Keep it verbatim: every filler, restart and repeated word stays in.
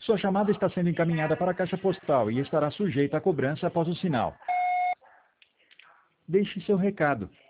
Sua chamada está sendo encaminhada para a caixa postal e estará sujeita a cobrança após o sinal. Deixe seu recado.